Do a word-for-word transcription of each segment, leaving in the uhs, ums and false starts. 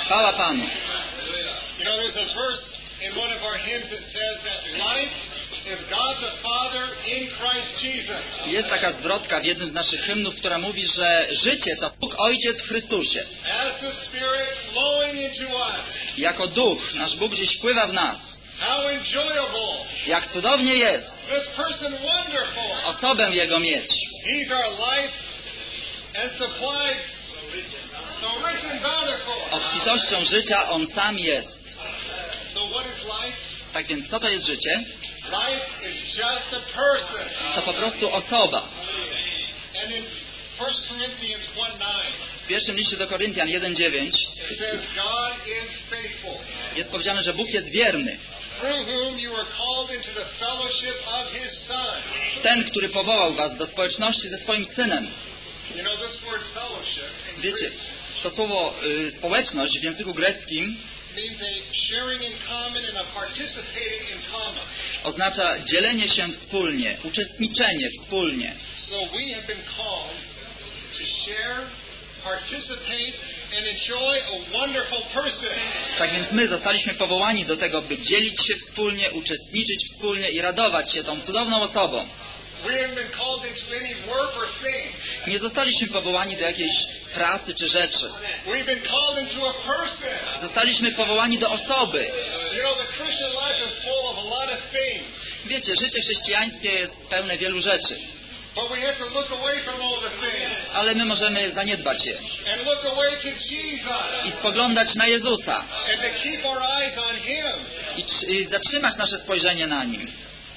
Chwała Panu. You know, there's a verse in one of our hymns that says that life is God the Father in Christ Jesus. Jest taka zwrotka w jednym z naszych hymnów, która mówi, że życie to Bóg Ojciec w Chrystusie. As the Spirit flowing into us. Jako Duch, nasz Bóg gdzieś wpływa w nas. How enjoyable. Jak cudownie jest This person wonderful. osobę Jego mieć. He's our life and supplies so rich and bountiful. Obfitością życia On sam jest. So what is life? Tak więc co to jest życie? Life is just a person. To po prostu osoba. And in First Corinthians one nine, W pierwszym liście do Koryntian jeden dziewięć it says God is faithful, jest powiedziane, że Bóg jest wierny. through whom you were called into the fellowship of His Son. Ten, który powołał was do społeczności ze swoim Synem. You know, this word fellowship in Wiecie, Greek to słowo y, społeczność w języku greckim means a sharing in common and a participating in common. oznacza dzielenie się wspólnie, uczestniczenie wspólnie. So we have been called to share, participate and enjoy a wonderful person. Tak więc my zostaliśmy powołani do tego, by dzielić się wspólnie, uczestniczyć wspólnie i radować się tą cudowną osobą. We haven't been called into any work or thing. Nie zostaliśmy powołani do jakiejś pracy czy rzeczy. We've been called into a person. Zostaliśmy powołani do osoby. You know, the Christian life is full of a lot of things. Wiecie, życie chrześcijańskie jest pełne wielu rzeczy, But we have to look away from all the things ale my możemy zaniedbać je and look away to Jesus i spoglądać na Jezusa and to keep our eyes on Him. i, tr- i zatrzymać nasze spojrzenie na Nim.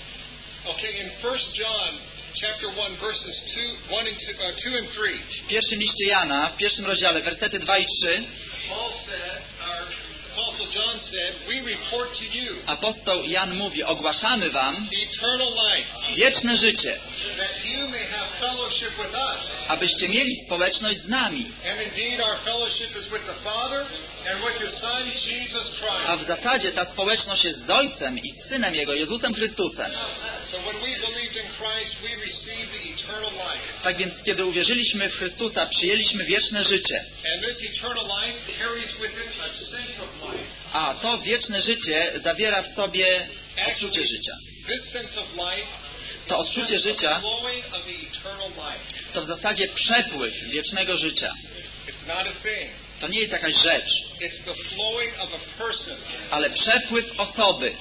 Okay, in First John chapter one verses two, one and two, uh, two and three. W pierwszym liście Jana, w pierwszym rozdziale, wersety dwa i trzy, Paul said, our Apostle John said, we report to you apostoł Jan mówi: ogłaszamy wam eternal life, wieczne życie, that you may have fellowship with us. abyście mieli społeczność z nami. And indeed our fellowship is with the Father and with His Son, Jesus A w Christ. zasadzie ta społeczność jest z Ojcem i z Synem Jego, Jezusem Chrystusem. So when we believed in Christ, we received the eternal life. Tak więc, kiedy uwierzyliśmy w Chrystusa, przyjęliśmy wieczne życie. And this eternal life carries with it a sense of life. A to wieczne życie zawiera w sobie odczucie życia. This sense of life To odczucie życia flowing of the eternal life. to w zasadzie przepływ wiecznego życia. It's not a thing. To nie jest jakaś rzecz, It's the flowing of a person. ale przepływ osoby.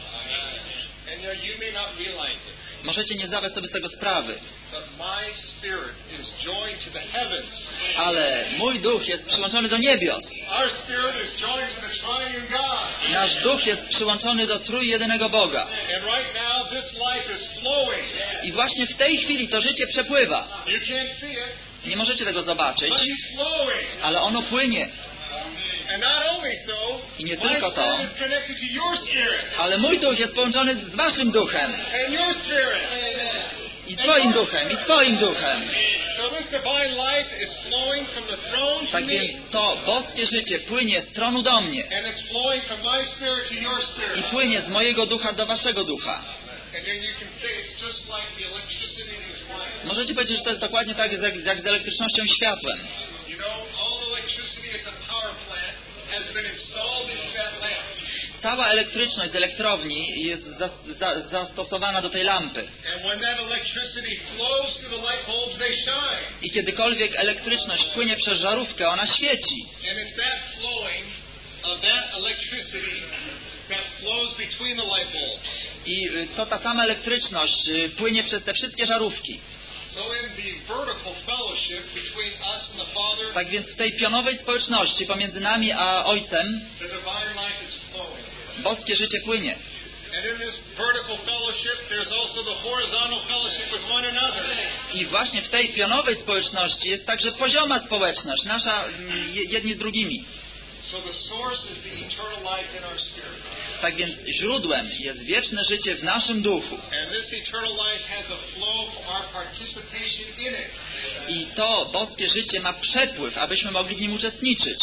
And you know, you may not realize it, Możecie nie zdawać sobie z tego sprawy, but my spirit is joined to the heavens. ale mój duch jest przyłączony do niebios. Our spirit is joined to the triune God. Nasz duch jest przyłączony do trójjedynego Boga. And right now this life is flowing. I właśnie w tej chwili to życie przepływa. You can't see it, Nie możecie tego zobaczyć, but it's flowing. ale ono płynie. And not only so, I nie my tylko to, spirit is connected to your spirit. ale mój duch jest połączony z waszym duchem. And your spirit. I twoim duchem, i twoim duchem. So this divine life is flowing from the throne to Tak me. więc to boskie życie płynie z tronu do mnie. And it's flowing from my spirit to your I spirit. płynie z mojego ducha do waszego ducha. And then you can say it's just like the electricity in this life. Możecie powiedzieć, że to jest dokładnie tak jak, jak z elektrycznością i światłem. You know, all the electricity at the power plant has been installed into that lamp. Cała elektryczność z elektrowni jest za, za, zastosowana do tej lampy. And when that electricity flows through the light bulbs, they shine. I kiedykolwiek elektryczność płynie przez żarówkę, ona świeci. And it's that flowing of that electricity that flows between the light bulbs. I y, to ta sama elektryczność y, płynie przez te wszystkie żarówki. So in the vertical fellowship between us and the Father, Tak więc w tej pionowej społeczności pomiędzy nami a Ojcem the divine life is flowing. boskie życie płynie. And in this vertical fellowship, there's also the horizontal fellowship with one another. I właśnie w tej pionowej społeczności jest także pozioma społeczność, nasza mm, je- jedni z drugimi. So the source is the eternal life in our spirit. Tak więc źródłem jest wieczne życie w naszym duchu. And this eternal life has a flow for our participation in it. I to boskie życie ma przepływ, abyśmy mogli w nim uczestniczyć.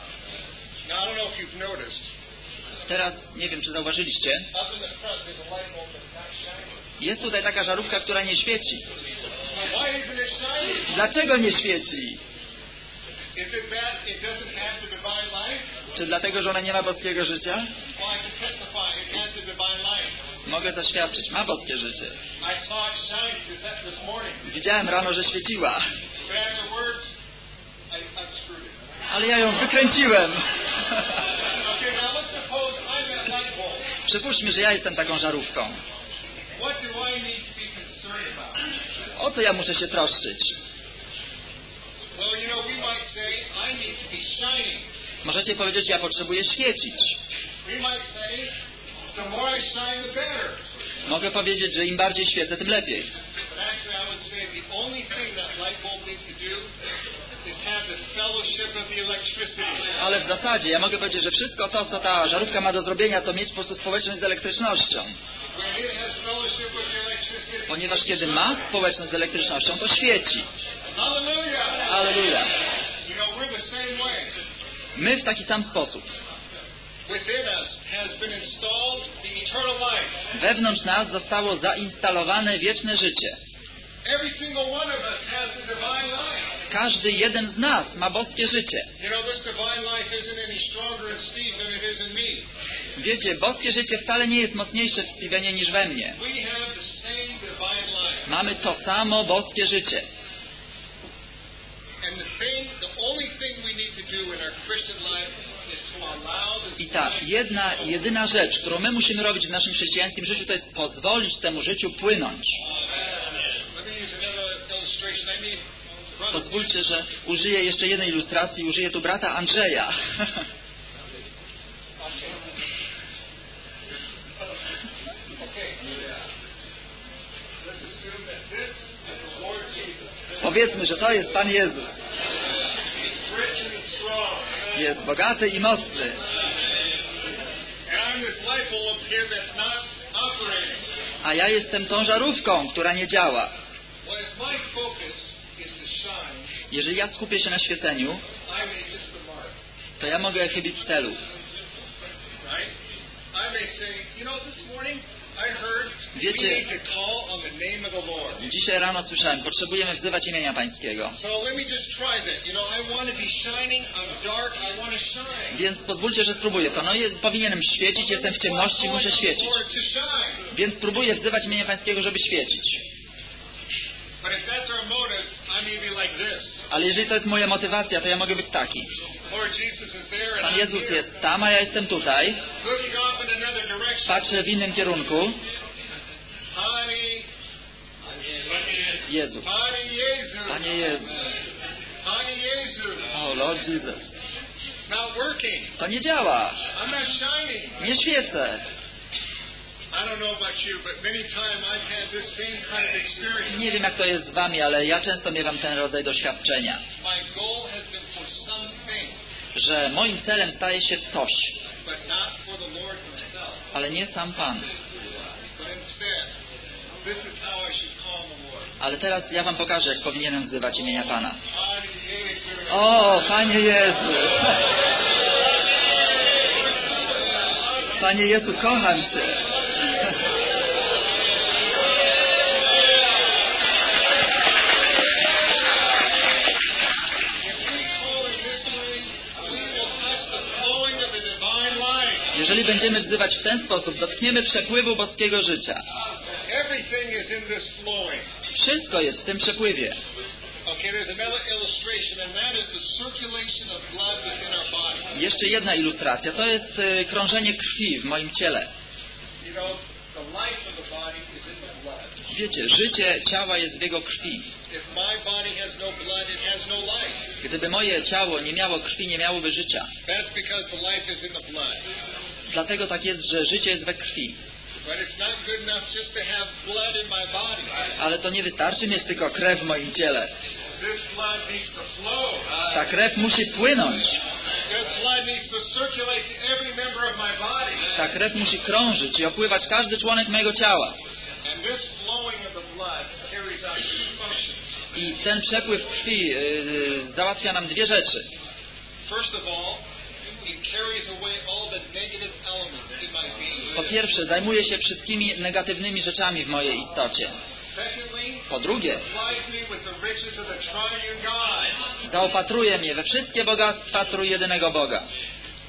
Now, I don't know if you've noticed, Teraz, nie wiem, czy zauważyliście, up in the front there's a light bulb that's not shining. jest tutaj taka żarówka, która nie świeci. Now, why isn't it shining? Dlaczego nie świeci? Is it that it doesn't have the divine life? Czy dlatego, że ona nie ma boskiego życia? Well, I can testify. It has the divine life. Mogę zaświadczyć, ma boskie życie. I saw it shine this, this morning. Widziałem rano, że świeciła, But afterwards, I unscrewed it. ale ja ją wykręciłem. Okay, now let's suppose I'm that light bulb. Przypuśćmy, że ja jestem taką żarówką. What do I need to be concerned about? O co ja muszę się troszczyć? Well, you know, we might say, I need to be shining. Możecie powiedzieć, ja potrzebuję świecić. We might say, the more I shine, the better. Mogę powiedzieć, że im bardziej świecę, tym lepiej. But actually, I would say the only thing that light bulb needs to do is have the fellowship of the electricity. Ale w zasadzie ja mogę powiedzieć, że wszystko to, co ta żarówka ma do zrobienia, to mieć po prostu społeczność z elektrycznością. When it has fellowship with the electricity, Ponieważ kiedy ma społeczność z elektrycznością, to świeci. hallelujah! Alleluja. You know, we're the same way. My w taki sam sposób. Within us has been installed the eternal life. Wewnątrz nas zostało zainstalowane wieczne życie. Every single one of us has the divine life. Każdy jeden z nas ma boskie życie. You know, this divine life isn't any stronger in Steve than it is in me. Wiecie, boskie życie wcale nie jest mocniejsze w Stevenie niż we mnie. We have the same divine life. Mamy to samo boskie życie. And the thing, the only thing we need to do in our Christian life is to allow the I ta jedna, jedyna rzecz, którą my musimy robić w naszym chrześcijańskim życiu, to jest pozwolić temu życiu płynąć. Let me use another illustration. I mean, brother, Pozwólcie, że użyję jeszcze jednej ilustracji. Użyję tu brata Andrzeja. let's assume that this is the Lord Jesus. Powiedzmy, że to jest Pan Jezus. He's rich and strong. Jest bogaty i mocny. And I'm this light bulb here that's not operating. A ja jestem tą żarówką, która nie działa. Well, if my focus is to shine, Jeżeli ja skupię się na świeceniu, I may miss the mark. to ja mogę chybić celu. Right? I may say, you know, this morning I heard we Wiecie- need to call on the name of the Lord. Dzisiaj rano słyszałem, potrzebujemy wzywać imienia Pańskiego. So let me just try that. You know, I want to be shining. I'm dark. I want to shine. Więc pozwólcie, że spróbuję to. No, je, powinienem świecić, jestem w ciemności, muszę świecić. Lord, to shine. Więc spróbuję wzywać imienia Pańskiego, żeby świecić. But if that's our motive, I may be like this. Ale jeżeli to jest moja motywacja, to ja mogę być taki. Lord Jesus is there and Pan I'm Jezus here. jest tam, a ja jestem tutaj. Looking off in another direction. Patrzę w innym kierunku. Honey, Jezu. Honey Jezu. Panie Jezu. Honey Jezu. O, Lord Jesus. It's not working. To nie działa. I'm not shining. Nie świecę. I don't know about you, but many times I've had this same kind of experience. Nie wiem, jak to jest z wami, ale ja często miewam ten rodzaj doświadczenia. My goal has been for something, Że moim celem staje się coś, but not for the Lord Himself. ale nie sam Pan. But instead, this is how I should call the Lord. Ale teraz ja wam pokażę, jak powinienem wzywać imienia Pana. Honey Jezu. O, Panie Jezu! Panie Jezu, kocham Cię! If we call it this way, we will touch the flowing of the divine life. Jeżeli będziemy wzywać w ten sposób, dotkniemy przepływu boskiego życia. Everything is in this flowing. Wszystko jest w tym przepływie. Okay, there's another illustration, and that is the circulation of blood within our body. Jeszcze jedna ilustracja. To jest y, krążenie krwi w moim ciele. You know, the life of the body is in the blood. Wiecie, życie ciała jest w jego krwi. If my body has no blood, it has no life. Gdyby moje ciało nie miało krwi, nie miałoby życia. That's because the life is in the blood. Dlatego tak jest, że życie jest we krwi. But it's not good enough just to have blood in my body. Ale to nie wystarczy mieć tylko krew w moim ciele. This blood needs to flow. Ta krew musi płynąć. This blood needs to circulate to every member of my body. Ta krew musi krążyć i opływać każdy członek mojego ciała. And this flowing of the blood carries out two functions. I ten przepływ krwi yy, załatwia nam dwie rzeczy. First of all, it carries away all the negative elements in my being. Po pierwsze, zajmuje się wszystkimi negatywnymi rzeczami w mojej istocie. Secondly, Po drugie, supplies me with the riches of the triune God. zaopatruje mnie we wszystkie bogactwa trójjedynego Boga.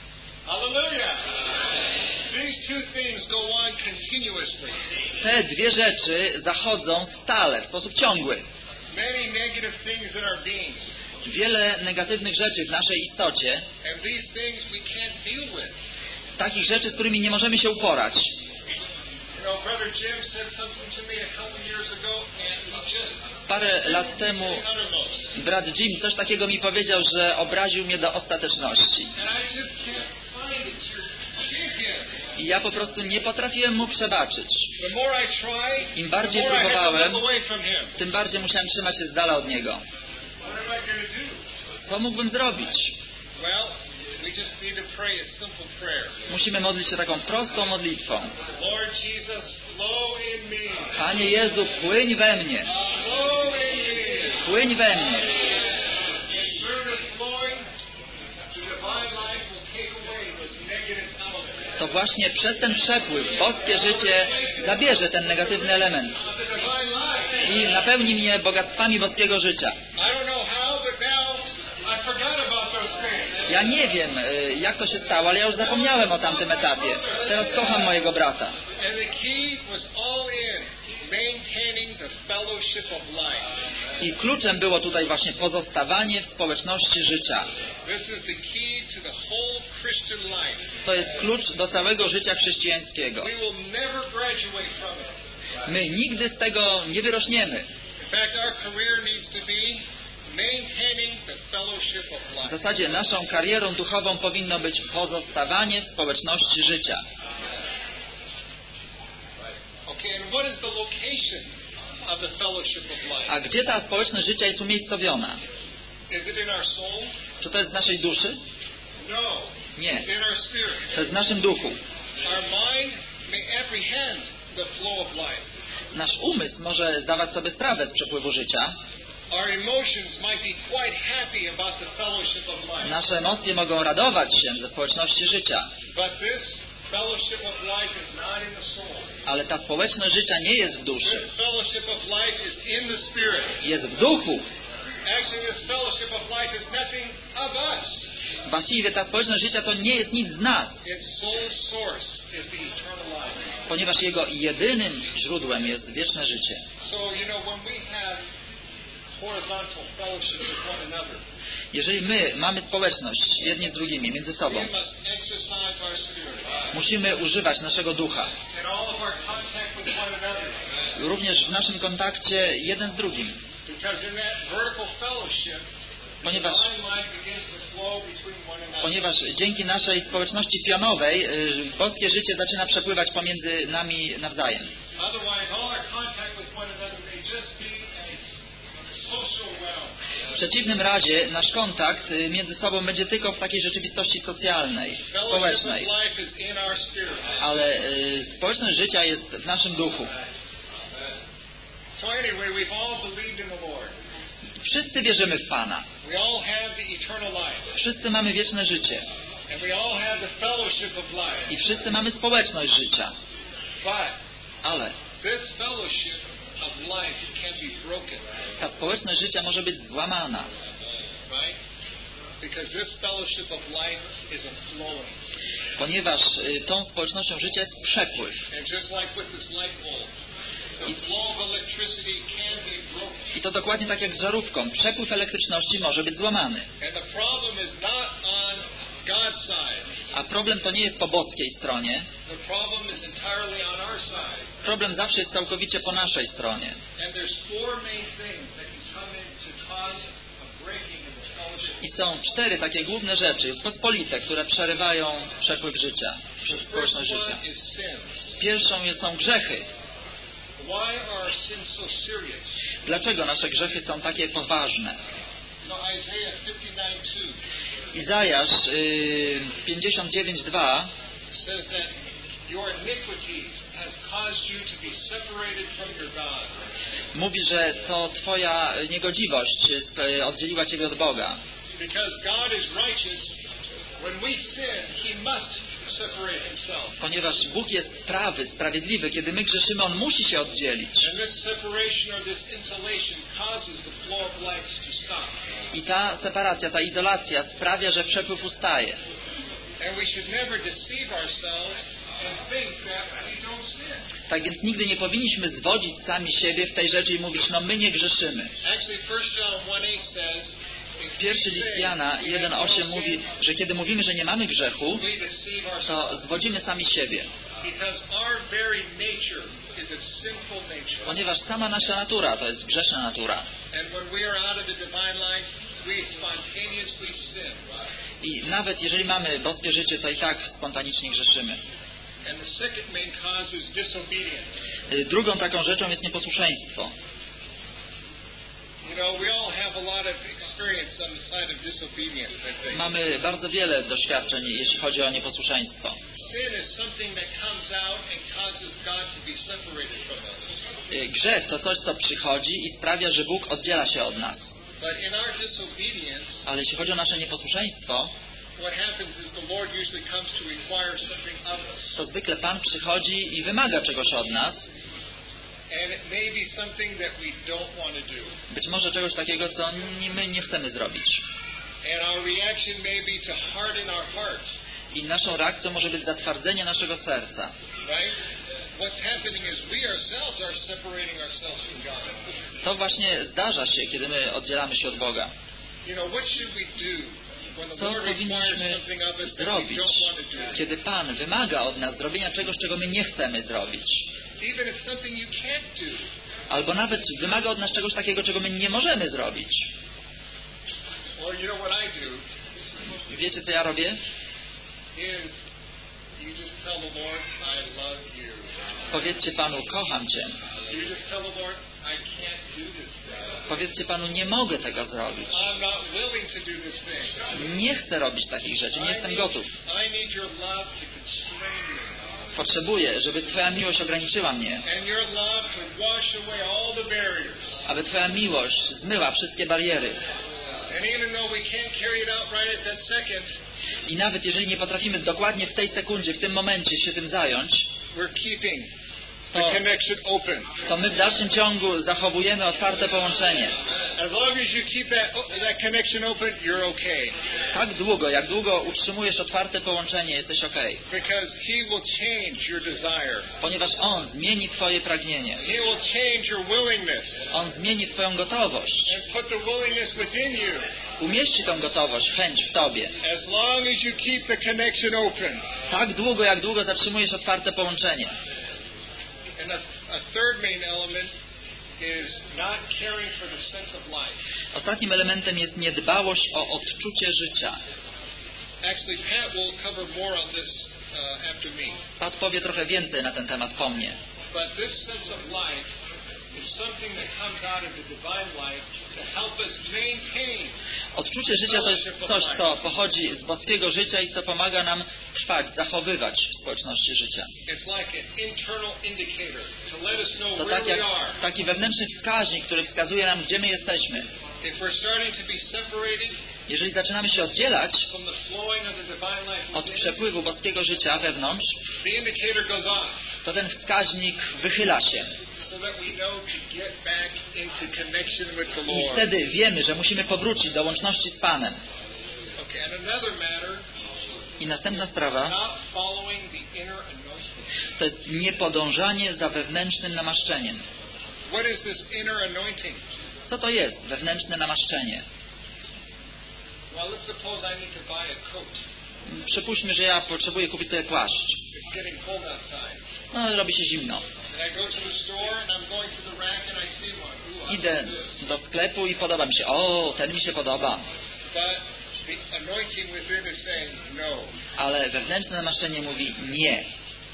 Hallelujah. These two things go on continuously. Te dwie rzeczy zachodzą stale, w sposób ciągły. Many negative things in our being. Wiele negatywnych rzeczy w naszej istocie, And these things we can't deal with. takich rzeczy, z którymi nie możemy się uporać. You know, Brother Jim said something to me a couple years ago, and he just Parę lat temu uttermost. brat Jim coś takiego mi powiedział, że obraził mnie do ostateczności. And I just can't find it to forgive him. I ja po prostu nie potrafiłem mu przebaczyć. The more I try, Im the bardziej more I have to próbowałem, look away from him. tym bardziej musiałem trzymać się z dala od niego. What am I going to do? Co mógłbym zrobić? Well, we just need to pray a simple prayer. Musimy modlić się taką prostą modlitwą. Lord Jesus, flow in me. Panie Jezu, płyń we mnie. Flow in me. Płyń we mnie. And through this flowing, the divine life will take away those negative elements. To właśnie przez ten przepływ boskie życie zabierze ten negatywny element Of the divine life. i napełni mnie bogactwami boskiego życia. I don't know how, but now I forgot about those things. Ja nie wiem, y, jak to się stało, ale ja już zapomniałem o tamtym etapie. Teraz kocham mojego brata. And the key was all in maintaining the fellowship of life. I kluczem było tutaj właśnie pozostawanie w społeczności życia. This is the key to the whole Christian life. To jest klucz do całego życia chrześcijańskiego. We will never graduate from it. My nigdy z tego nie wyrośniemy. In fact, our career needs to be maintaining the fellowship of W life. zasadzie naszą karierą duchową powinno być pozostawanie w społeczności życia. Okay, and what is the location of the fellowship of life? A gdzie ta społeczność życia jest umiejscowiona? Is it in our soul? Czy to jest w naszej duszy? No. Nie. It's in our spirit. To jest w naszym duchu. Our mind may apprehend the flow of life. Nasz umysł może zdawać sobie sprawę z przepływu życia. Our emotions might be quite happy about the fellowship of life. Nasze emocje mogą radować się ze społeczności życia. But this fellowship of life is not in the soul. Ale ta społeczność życia nie jest w duszy. This fellowship of life is in the spirit. Jest w duchu. Actually, this fellowship of life is nothing of us. Właściwie ta społeczność życia to nie jest nic z nas, Its sole source is the eternal life. ponieważ jego jedynym źródłem jest wieczne życie. So, you know, when we have horizontal fellowship with one another, Jeżeli my mamy społeczność jedni z drugimi, między we sobą, must exercise our spirit. musimy używać naszego ducha. In all of our contact with one another. Również w naszym kontakcie jeden z drugim. Because in that vertical fellowship, Ponieważ, divine life begins to flow between one another. ponieważ dzięki naszej społeczności pionowej y, boskie życie zaczyna przepływać pomiędzy nami nawzajem. Otherwise, all our contact with one another may just be a social realm. W przeciwnym razie nasz kontakt y, między sobą będzie tylko w takiej rzeczywistości socjalnej, Fellowship of społecznej. life is in our spirit. Ale y, społeczność życia jest w naszym duchu. So anyway, we've all believed in the Lord. Wszyscy wierzymy w Pana. We all have the eternal life. Wszyscy mamy wieczne życie. And we all have the fellowship of life. I wszyscy mamy społeczność życia. But Ale this fellowship of life can be broken. ta społeczność życia może być złamana. Right? Because this fellowship of life is a flowing. Ponieważ y, tą społecznością życia jest przepływ. And just like with this light bulb, the flow of electricity can be broken. I to dokładnie tak jak z żarówką. Przepływ elektryczności może być złamany. And the problem is not on God's side. A problem to nie jest po boskiej stronie. The problem is entirely on our side. Problem zawsze jest całkowicie po naszej stronie. And there's four main things that can come in to cause a breaking in the fellowship. I są cztery takie główne rzeczy, pospolite, które przerywają przepływ życia, przez The first społeczność życia. one is sins. Pierwszą są grzechy. Why are our sins so serious? Dlaczego nasze grzechy są takie poważne? No, Isaiah fifty-nine two Izajasz y, pięćdziesiąt dziewięć dwa says that your iniquities has caused you to be separated from your God. mówi, że to Twoja niegodziwość y, oddzieliła Ciebie od Boga. Because God is righteous, when we sin, He must separate Himself. Ponieważ Bóg jest prawy, sprawiedliwy, kiedy my grzeszymy, On musi się oddzielić. And this separation or this insulation causes the flow of life to stop. I ta separacja, ta izolacja sprawia, że przepływ ustaje. And we should never deceive ourselves and think that we don't sin. Tak więc nigdy nie powinniśmy zwodzić sami siebie w tej rzeczy i mówić, no my nie grzeszymy. Actually, First John one eight says, Pierwszy list Jana jeden osiem mówi, że kiedy mówimy, że nie mamy grzechu, we deceive ourselves. to zwodzimy sami siebie. Because our very nature is a sinful nature. Ponieważ sama nasza natura to jest grzeszna natura. And when we are out of the divine life, we spontaneously sin. I nawet jeżeli mamy boskie życie, to i tak spontanicznie grzeszymy. And the second main cause is disobedience. Y, Drugą taką rzeczą jest nieposłuszeństwo. You know, we all have a lot of experience on the side of disobedience, I think. Mamy bardzo wiele doświadczeń, jeśli chodzi o nieposłuszeństwo. Sin is something that comes out and causes God to be separated from us. Y, Grzech to coś, co przychodzi i sprawia, że Bóg oddziela się od nas. But in our disobedience, Ale jeśli chodzi o nasze nieposłuszeństwo, what happens is the Lord usually comes to require something of us. to zwykle Pan przychodzi i wymaga czegoś od nas. And it may be something that we don't want to do. Być może czegoś takiego, co nie, my nie chcemy zrobić. And our reaction may be to harden our heart. I naszą reakcją może być zatwardzenie naszego serca. Right? What's happening is we ourselves are separating ourselves from God. To właśnie zdarza się, kiedy my oddzielamy się od Boga. You know, what should we do when the Co Lord requires powinniśmy something of us that we zrobić, don't want to do? kiedy Pan wymaga od nas zrobienia czegoś, czego my nie chcemy zrobić? Even if something you can't do. Albo nawet wymaga od nas czegoś takiego, czego my nie możemy zrobić. Or you know what I do Wiecie, co ja robię? is you just tell the Lord, I love you. Powiedzcie Panu, kocham Cię. You just tell the Lord, I can't do this thing. Powiedzcie Panu, nie mogę tego zrobić. I'm not willing to do this thing. Nie chcę robić takich rzeczy, nie jestem gotów. I need your love to constrain me. Potrzebuję, żeby Twoja miłość ograniczyła mnie, And your love to wash away all the barriers. aby Twoja miłość zmyła wszystkie bariery. And even though we can't carry it out right at that second, I nawet jeżeli nie potrafimy dokładnie w tej sekundzie, w tym momencie się tym zająć, we're keeping the to, connection open. to my w dalszym ciągu zachowujemy otwarte połączenie. As long as you keep that that connection open, you're okay. Tak długo, jak długo utrzymujesz otwarte połączenie, jesteś okej. Because He will change your desire. Ponieważ On zmieni Twoje pragnienie. He will change your willingness On zmieni Twoją gotowość. and put the willingness within you. Umieści tą gotowość, chęć w Tobie. As long as you keep the connection open. Tak długo, jak długo zatrzymujesz otwarte połączenie. And a, a third main element is not caring for the sense of life. Ostatnim elementem jest niedbałość o odczucie życia. Actually, Pat will cover more on this uh, after me. Pat powie trochę więcej na ten temat po mnie. But this sense of life is something that comes out of the divine life to help us maintain. Odczucie życia to jest coś, co pochodzi z boskiego życia i co pomaga nam trwać, zachowywać w społeczności życia. It's like an internal indicator to let us know To where tak jak we are. taki wewnętrzny wskaźnik, który wskazuje nam, gdzie my jesteśmy. If we're starting to be separated Jeżeli zaczynamy się oddzielać from the flowing of the divine life od within, przepływu boskiego życia wewnątrz, the indicator goes off to ten wskaźnik wychyla się. so that we know to get back into connection with the I Lord. wtedy wiemy, że musimy powrócić do łączności z Panem. Okay, and another matter, I następna sprawa not following the inner anointing. to jest niepodążanie za wewnętrznym namaszczeniem. What is this inner anointing? Co to jest wewnętrzne namaszczenie? Well, let's suppose I need to buy a coat. Przypuśćmy, że ja potrzebuję kupić sobie płaszcz. It's getting cold outside. No, robi się zimno. And I go to the store and I'm going to the rack and I see one. Ooh, I Idę like this. do sklepu i podoba mi się. O, ten mi się podoba. But the anointing within is saying no. Ale wewnętrzne namaszczenie mówi nie.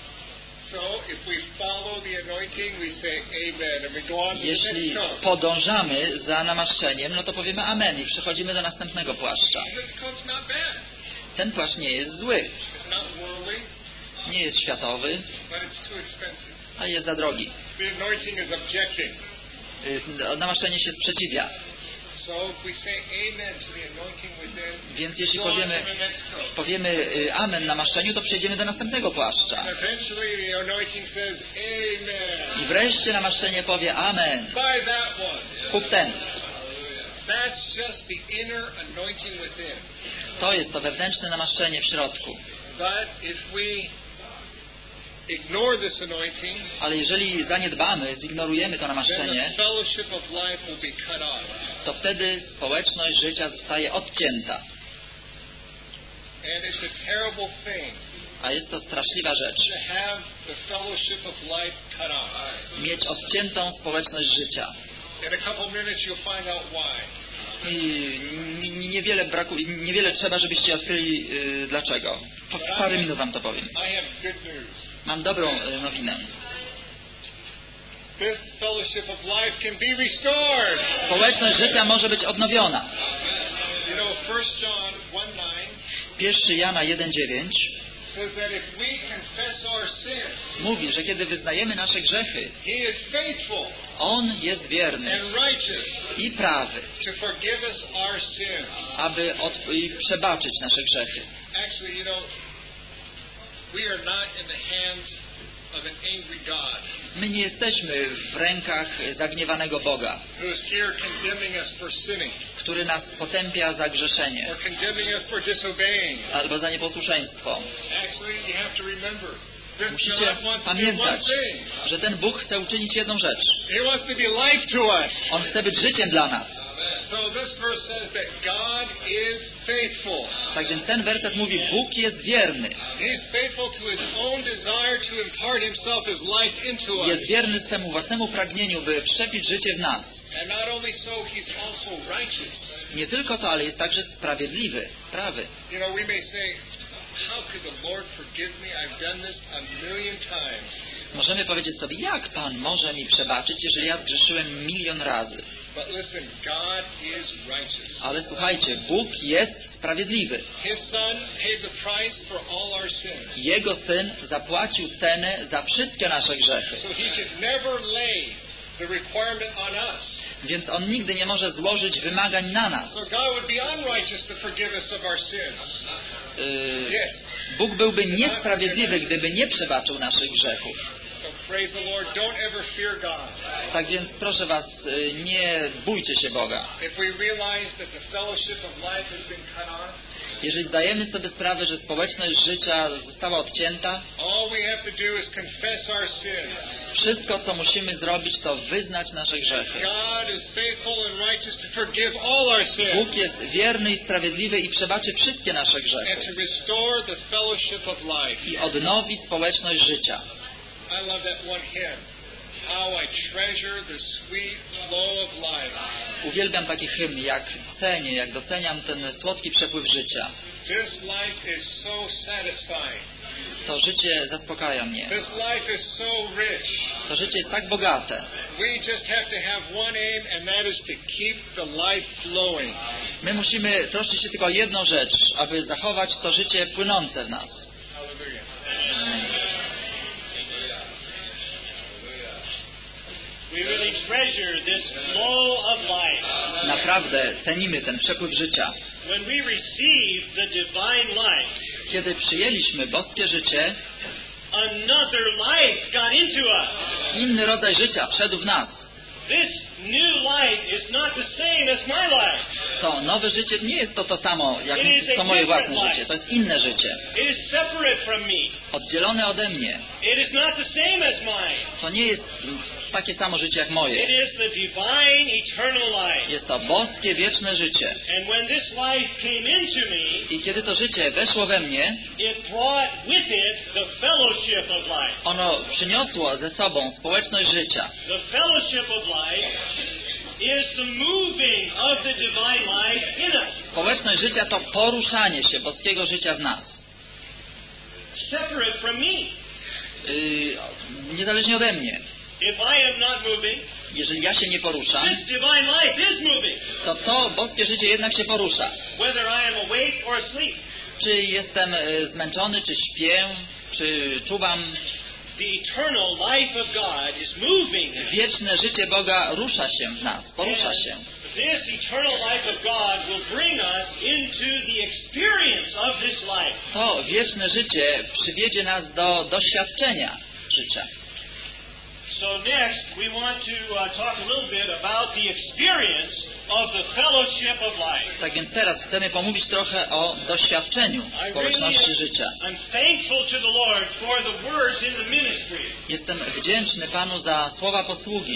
So if we follow the anointing, we say amen and we go on to the Jeśli next coat. podążamy za namaszczeniem, no to powiemy amen i przechodzimy do następnego płaszcza. And this coat's not bad. Ten płaszcz nie jest zły, It's not worldly, nie jest światowy, but it's too expensive. a jest za drogi. The anointing is objecting. Y, Namaszczenie się sprzeciwia. So if we say amen to the anointing within, Więc jeśli go on to powiemy, the next coat. powiemy y, amen namaszczeniu, to przejdziemy do następnego płaszcza. Eventually the anointing says amen. I wreszcie namaszczenie powie amen. Buy that one. Kup ten. That's just the inner anointing within. To jest to wewnętrzne namaszczenie w środku. But if we ignore this anointing, Ale jeżeli zaniedbamy, zignorujemy to then namaszczenie, the fellowship of life will be cut off. to wtedy społeczność życia zostaje odcięta. And it's a terrible thing A jest to straszliwa rzecz. to have the fellowship of life cut off. Mieć odciętą społeczność życia. In a couple minutes you'll find out why. I n- niewiele brakuje, niewiele trzeba, żebyście odkryli yy, dlaczego. Po w parę minut wam to powiem. I have good news. Mam dobrą y, nowinę. This fellowship of life can be restored. Społeczność życia może być odnowiona. You know, First John one nine Pierwszy Jana jeden dziewięć says that if we confess our sins, mówi, że kiedy wyznajemy nasze grzechy, He is faithful On jest wierny and righteous i prawy, to forgive us our sins. aby od, i przebaczyć nasze grzechy. Actually, you know, we are not in the hands of an angry God My nie jesteśmy w rękach zagniewanego Boga, who is here condemning us for sinning który nas potępia za grzeszenie or condemning us for disobeying. albo za nieposłuszeństwo. Actually, you have to remember, this Musicie God wants to do one pamiętać, thing. że ten Bóg chce uczynić jedną rzecz. He wants to be life to us. On chce być życiem dla nas. So this verse says that God is faithful. Tak więc ten werset mówi, Bóg jest wierny. He's faithful to His own desire to impart Himself as life into us. Jest wierny swemu własnemu pragnieniu, by wszczepić życie w nas. And not only so, He's also righteous. Nie tylko to, ale jest także sprawiedliwy, prawy. You know, we may say, how could the Lord forgive me? I've done this a million times. Możemy powiedzieć sobie, jak Pan może mi przebaczyć, jeżeli ja zgrzeszyłem milion razy. But listen, God is righteous. Ale słuchajcie, Bóg jest sprawiedliwy. His Son paid the price for all our sins. Jego Syn zapłacił cenę za wszystkie nasze grzechy. So He could never lay the requirement on us. Więc On nigdy nie może złożyć wymagań na nas. So God would be unrighteous to forgive us of our sins. Yy, Yes. Bóg byłby niesprawiedliwy, gdyby nie przebaczył naszych grzechów. So praise the Lord. Don't ever fear God. Tak więc proszę Was, yy, nie bójcie się Boga. If we realize that the fellowship of life has been cut off, Jeżeli zdajemy sobie sprawę, że społeczność życia została odcięta, all we have to do is confess our sins. wszystko, co musimy zrobić, to wyznać nasze grzechy. God is faithful and righteous to forgive all our Bóg sins jest wierny i sprawiedliwy i przebaczy wszystkie nasze and grzechy to restore the fellowship of life. i odnowi społeczność życia. I love that one hymn. How I treasure the sweet flow of life. Uwielbiam taki hymn, jak cenię, jak doceniam ten słodki przepływ życia. This life is so satisfying. To życie zaspokaja mnie. This life is so rich. To życie jest tak bogate. We just have to have one aim, and that is to keep the life flowing. My musimy troszczyć się tylko o jedną rzecz, aby zachować to życie płynące w nas. Hallelujah. We really treasure this flow of life. Naprawdę cenimy ten przepływ życia. When we receive the divine life, Kiedy przyjęliśmy boskie życie, another life got into us. inny rodzaj życia wszedł w nas. This new life is not the same as my life. To nowe życie nie jest to to samo, jak co moje własne życie. To jest inne życie. It is separate from me. Oddzielone ode mnie. It is not the same as mine. To nie jest takie samo życie jak moje. It is the divine eternal life. Jest to boskie, wieczne życie. And when this life came into me, I kiedy to życie weszło we mnie, it brought with it the fellowship of life. ono przyniosło ze sobą społeczność życia. The fellowship of life is the moving of the divine life in us. Społeczność życia to poruszanie się boskiego życia w nas. Separate from me. Yy, niezależnie ode mnie. If I am not moving, Jeżeli ja się nie poruszam, this divine life is moving. to to boskie życie jednak się porusza. Whether I am awake or asleep. Czy jestem e, zmęczony, czy śpię, czy czuwam. The eternal life of God is moving. Wieczne życie Boga rusza się w nas, porusza się. This eternal life of God will bring us into the experience of this life. To wieczne życie przywiedzie nas do doświadczenia życia. So next, we want to uh, talk a little bit about the experience of the fellowship of life. Tak więc teraz chcemy pomówić trochę o doświadczeniu I społeczności really, życia. I'm thankful to the Lord for the words in the ministry. Jestem wdzięczny Panu za słowa posługi.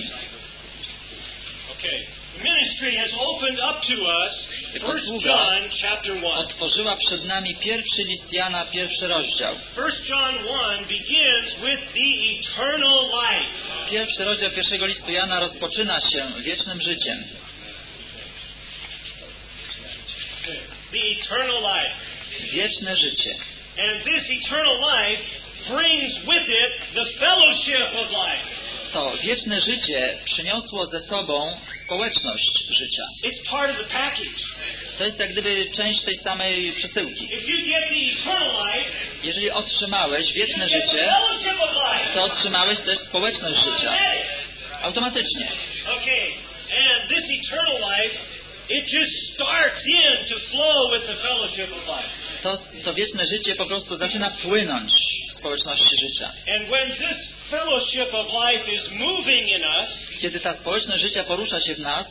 Okay. The ministry has opened up to us First Posługa John chapter one. otworzyła przed nami pierwszy list Jana, pierwszy rozdział. First John one begins with the eternal life. Pierwszy rozdział pierwszego listu Jana rozpoczyna się wiecznym życiem. The eternal life. Wieczne życie. And this eternal life brings with it the fellowship of life. To wieczne życie przyniosło ze sobą społeczność życia. It's part of the package. To jest jak gdyby część tej samej przesyłki. If you get the eternal life, Jeżeli otrzymałeś you wieczne get the życie, fellowship of life. to otrzymałeś też społeczność życia. Automatycznie. Okay, and this eternal life, it just starts in to flow with the fellowship of life. To, to wieczne życie po prostu zaczyna płynąć w społeczności życia. And when this fellowship of life is moving in us, Kiedy ta społeczność życia porusza się w nas,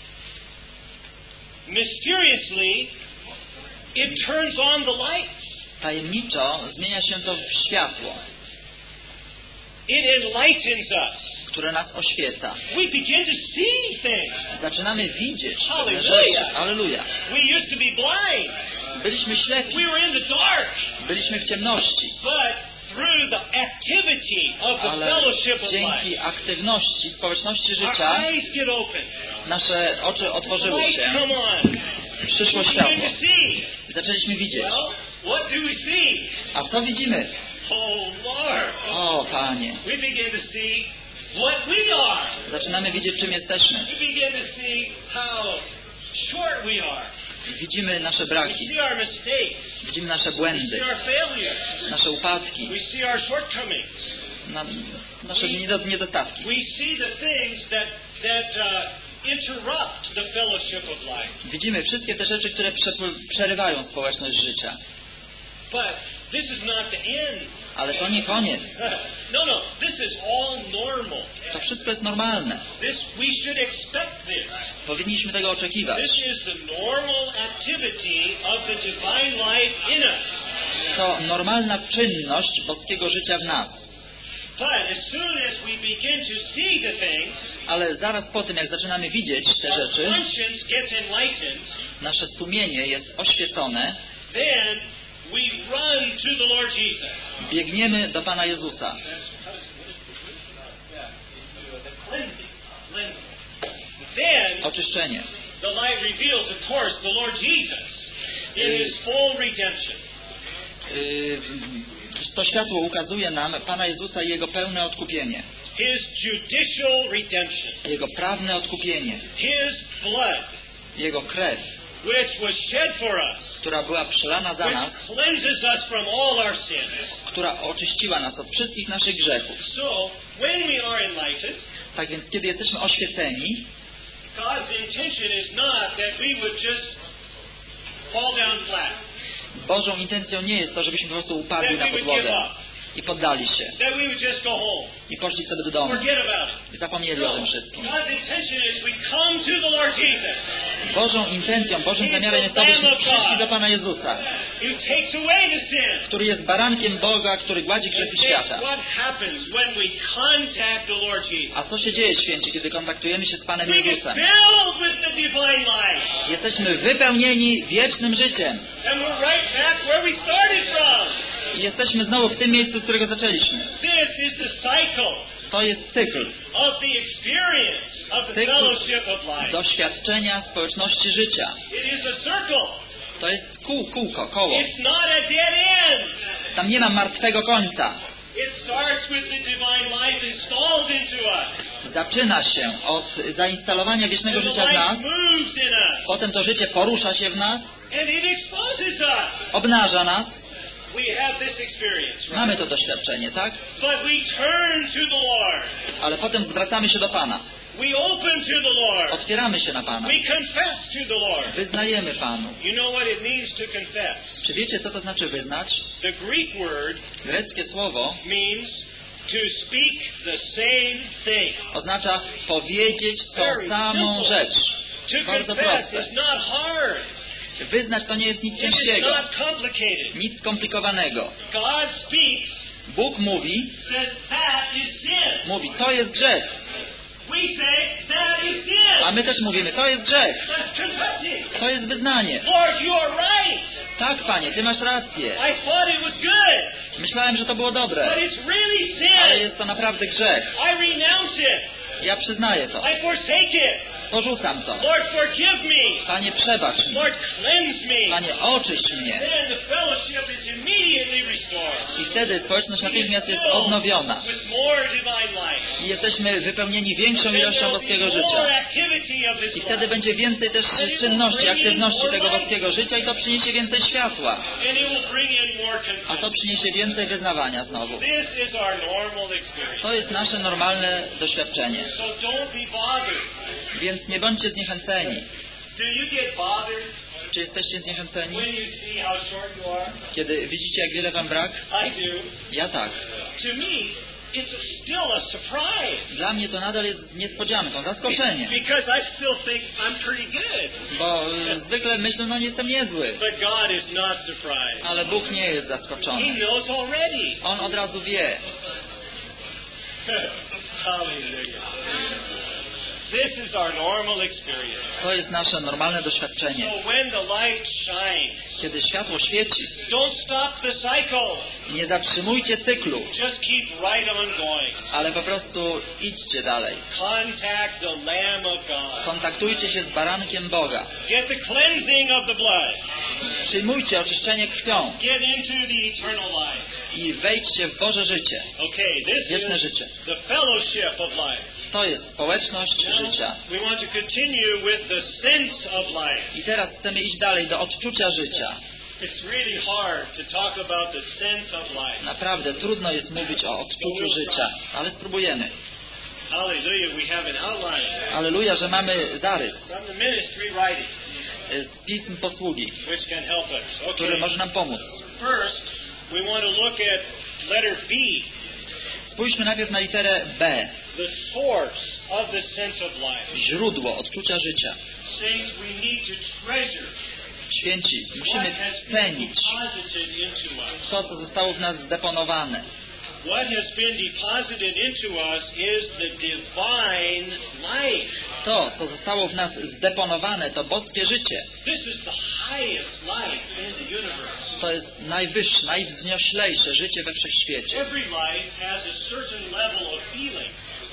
mysteriously, it turns on the lights. tajemniczo zmienia się to w światło, It enlightens us. które nas oświeca. We begin to see things. Zaczynamy widzieć pewne Hallelujah. rzeczy. Alleluja. We used to be blind. Byliśmy ślepi, We were in the dark. byliśmy w ciemności, But through the activity of the ale fellowship of dzięki life, aktywności społeczności our życia eyes get open. nasze oczy otworzyły Lights się, come on. przyszło We begin światło to see. i zaczęliśmy widzieć. Well, what do we see? A co widzimy? Oh Lord. O Panie, We begin to see what we are. zaczynamy widzieć, czym jesteśmy. We begin to see how short we are. Widzimy nasze We braki, see our mistakes. widzimy nasze We see błędy, our failures. nasze upadki, We see our shortcomings. na, nasze niedo- niedostatki. We see the things that that uh, interrupt the fellowship of life. Widzimy wszystkie te rzeczy, które prze- przerywają społeczność życia. But this is not the end. Ale to nie koniec. No, no, this is all normal. To wszystko jest normalne. This we should expect this. Powinniśmy tego oczekiwać. This is the normal activity of the divine life in us. To normalna czynność boskiego życia w nas. But as soon as we begin to see the things, Ale zaraz po tym, jak zaczynamy widzieć te our rzeczy, conscience gets enlightened, nasze sumienie jest oświecone, then we run to the Lord Jesus. biegniemy do Pana Jezusa. Then Oczyszczenie. the light reveals, of course, the Lord Jesus in His full redemption. Yy, To światło ukazuje nam Pana Jezusa i Jego pełne odkupienie. His judicial redemption. Jego prawne odkupienie. His blood, Jego krew, which was shed for us, która była przelana za nas, which cleanses us from all our sins. która oczyściła nas od wszystkich naszych grzechów. So, when we are enlightened, Tak więc, kiedy jesteśmy oświeceni, God's intention is not that we would just fall down flat, Bożą intencją nie jest to, żebyśmy po prostu upadli that na we would give podłogę up, i poddali się that we would just go home, i poszli sobie do domu forget about it. i zapomnieli o No, tym wszystkim. God's intention is we come to the Lord Jesus, Bożą intencją, Bożym zamiarem jest to, byśmy przyszli do Pana Jezusa, who takes away the sin. który jest barankiem Boga, który gładzi grzechy It's świata. what happens when we contact the Lord Jesus. A co się dzieje, święci, kiedy kontaktujemy się z Panem We get Jezusem? filled with the divine life. Jesteśmy wypełnieni wiecznym życiem And we're right back where we started from. i jesteśmy znowu w tym miejscu, z którego zaczęliśmy. This is the cycle To jest cykl of the experience of the Cykl fellowship of life. doświadczenia społeczności życia. It is a circle. To jest kół, kółko, koło. It's not a dead end. Tam nie ma martwego końca. It starts with the divine life installed into us. Zaczyna się od zainstalowania wiecznego And the życia w nas, life moves in us. potem to życie porusza się w nas, And it exposes us. obnaża nas. We have this experience, right? Mamy to doświadczenie, tak? But we turn to the Lord. Ale potem zwracamy się do Pana. We open to the Lord. Otwieramy się na Pana. We confess to the Lord. Wyznajemy Panu. You know what it means to confess? Czy wiecie, co to znaczy wyznać? The Greek word Greckie słowo means to speak the same thing. Oznacza powiedzieć tą Very samą simple. rzecz. To Bardzo confess proste. is not hard. Wyznać to nie jest nic It is ciężkiego, not complicated. nic skomplikowanego. God speaks, Bóg mówi, says that is sin. mówi, to jest grzech. We say that is A sin. my też mówimy, to jest grzech. That's confessing. To jest wyznanie. Lord, you are right. Tak, Panie, Ty masz rację. I thought it was good, Myślałem, że to było but dobre, it's really ale sin. jest to naprawdę grzech. I renounce it. Ja przyznaję to. I forsake it. Porzucam to. Lord, forgive me. Panie, przebacz mi. Lord, cleanse me. Panie, oczyść mnie. Then the fellowship is immediately restored. I wtedy społeczność natychmiast jest Filled odnowiona. with more divine life. I jesteśmy wypełnieni większą Then ilością there'll boskiego be życia. more activity of His I wtedy life. będzie więcej też czynności, aktywności tego boskiego życia i to przyniesie więcej światła. And it will bring in more A to confession. przyniesie więcej wyznawania znowu. This is our normal experience. To jest nasze normalne doświadczenie. So don't be bothered. Więc nie bądźcie zniechęceni. Do you get bothered Czy jesteście zniechęceni, when you see how short you are? kiedy widzicie, jak wiele wam brak? I do. Ja tak. To me, it's still a surprise. Dla mnie to nadal jest niespodzianką, zaskoczeniem. Because I still think I'm pretty good. Bo y, zwykle myślę, no nie jestem niezły. But God is not surprised. Ale Bóg nie jest He zaskoczony. knows already. On od razu wie. Hallelujah. This is our normal experience. To jest nasze normalne doświadczenie. So when the light shines, Kiedy światło świeci, don't stop the cycle. nie zatrzymujcie cyklu, Just keep right on going. ale po prostu idźcie dalej. Contact the Lamb of God. Kontaktujcie się z barankiem Boga. Get the cleansing of the blood. Przyjmujcie oczyszczenie krwią Get into the eternal life. i wejdźcie w Boże życie, Okay, this wieczne is życie. the fellowship of life. To jest społeczność życia. We want to continue with the sense of life. I teraz chcemy iść dalej do odczucia życia. It's really hard to talk about the sense of life. Naprawdę trudno jest mówić o odczuciu życia, ale spróbujemy. Hallelujah, we have an outline Alleluja, że mamy zarys from the ministry writing, z pism posługi, which can help us. który Okay, może nam pomóc. first, we want to look at letter B, Spójrzmy najpierw na literę B. the source of the sense of life. Źródło odczucia życia. Saints, we need to treasure Święci, what musimy has been cenić deposited into us. to, co zostało w nas zdeponowane. What has been deposited into us is the divine life. To, co zostało w nas zdeponowane, to boskie życie. This is the highest life in the universe. To jest najwyższe, najwznioślejsze życie we wszechświecie. Every life has a certain level of feeling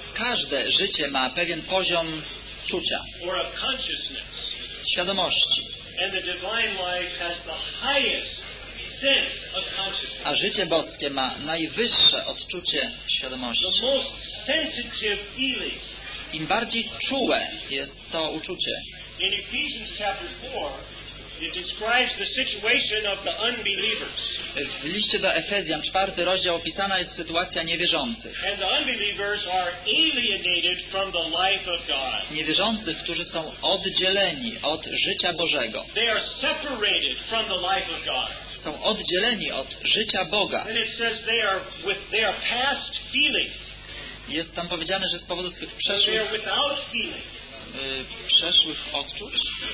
Każde życie ma pewien poziom czucia, or of consciousness. świadomości. And the divine life has the highest sense of consciousness. A życie boskie ma najwyższe odczucie świadomości. The most sensitive feeling. Im bardziej czułe jest to uczucie. In Ephesians chapter four, it describes the situation of the unbelievers. W liście do Efezjan, czwarty rozdział, opisana jest sytuacja niewierzących. And the unbelievers are alienated from the life of God. Niewierzących, którzy są oddzieleni od życia Bożego. They are separated from the life of God. Są oddzieleni od życia Boga. And it says they are with they are past feeling. Jest tam powiedziane, że z powodu swych They are przeszłych, without feeling. y, przeszłych odczuć.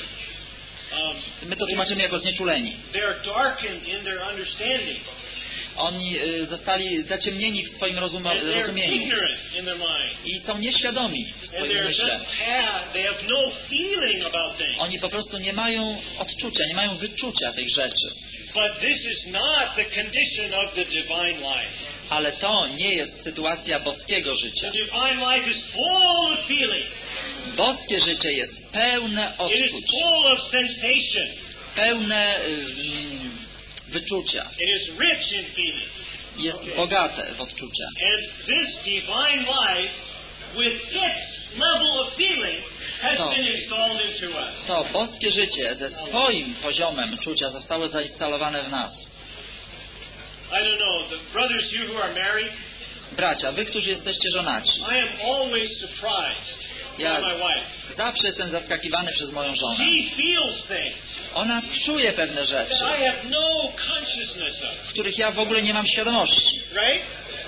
Um, My to tłumaczymy jako znieczuleni. they are darkened in their understanding. Oni y, zostali zaciemnieni w swoim rozum- And they are rozumieniu ignorant in their mind. i są nieświadomi w And swoim they are myśle. just past, they have no feeling about things. Oni po prostu nie mają odczucia, nie mają wyczucia tych rzeczy. But this is not the condition of the divine life. Ale to nie jest sytuacja boskiego życia. The divine life is full of feeling. Boskie życie jest pełne It is odczuć, full of sensation. pełne y, mm, wyczucia. It is rich in feeling. Jest bogate w odczucia. And this divine life, with its level of feeling, has No. been installed into us. To boskie życie ze swoim poziomem czucia zostało zainstalowane w nas. I don't know, the brothers, you who are married, Bracia, wy, którzy jesteście żonaci, I am always surprised Ja by my wife. zawsze jestem zaskakiwany przez moją żonę. She feels things Ona czuje pewne rzeczy, that I have no consciousness of. których ja w ogóle nie mam świadomości. Right?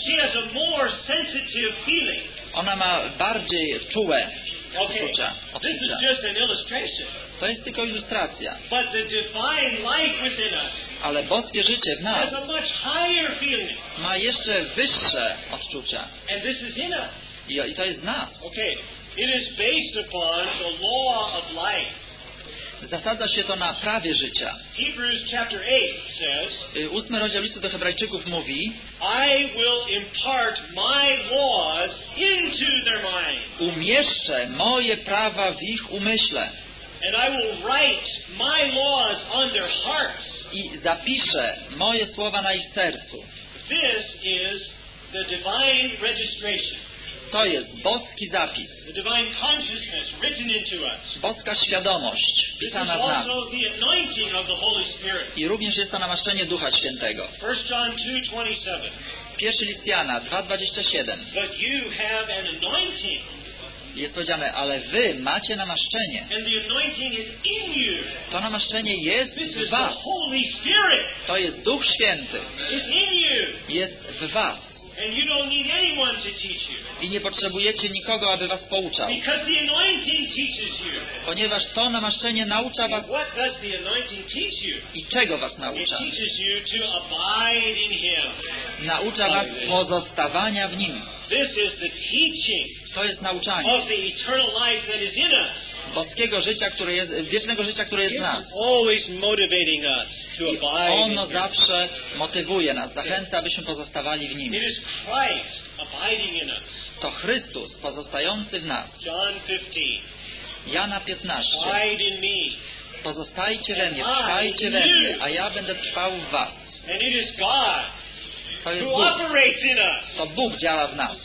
She has a more sensitive feeling. Ona ma bardziej czułe Okay, uczucia, this is odczucia. just an illustration. To jest tylko ilustracja. But the divine life within us Ale boskie życie w nas has a much higher feeling. ma jeszcze wyższe odczucia. And this is in us. I, i to jest w nas. Okay, it is based upon the law of life. Zasadza się to na prawie życia. Hebrews chapter eight says, Y, Ósmy rozdział listu do Hebrajczyków mówi: I will impart my laws into their mind, umieszczę moje prawa w ich umyśle and I will write my laws on their hearts. i zapiszę moje słowa na ich sercu. This is the divine registration, To jest boski zapis, the divine consciousness written into us. boska świadomość This is pisana w nas. also the anointing of the Holy Spirit. I również jest to namaszczenie Ducha Świętego. First John two twenty-seven. Pierwszy list Jana dwa dwadzieścia siedem. But you have an anointing, Jest powiedziane: ale wy macie namaszczenie. and the anointing is in you. To namaszczenie jest This w is the was. Holy Spirit. To jest Duch Święty. It's in you. Jest w was. And you don't need anyone to teach you. I nie potrzebujecie nikogo, aby was pouczał. Because the anointing teaches you. Ponieważ to namaszczenie naucza was. And what does the anointing teach you? I czego was It naucza? teaches you to abide in Him. Naucza was pozostawania w Nim. This is the teaching To jest nauczanie of the eternal life that is in us. boskiego życia, które jest, wiecznego życia, które jest w nas. It's always motivating us to I abide in ono Him. zawsze motywuje nas, zachęca, abyśmy pozostawali w Nim. It is Christ abiding in us. To Chrystus pozostający w nas. John fifteen. Jana piętnaście. Abide in me. Pozostajcie we mnie, trwajcie we mnie, a ja będę trwał w was. And it is God To jest who Bóg. operates in us. To Bóg działa w nas.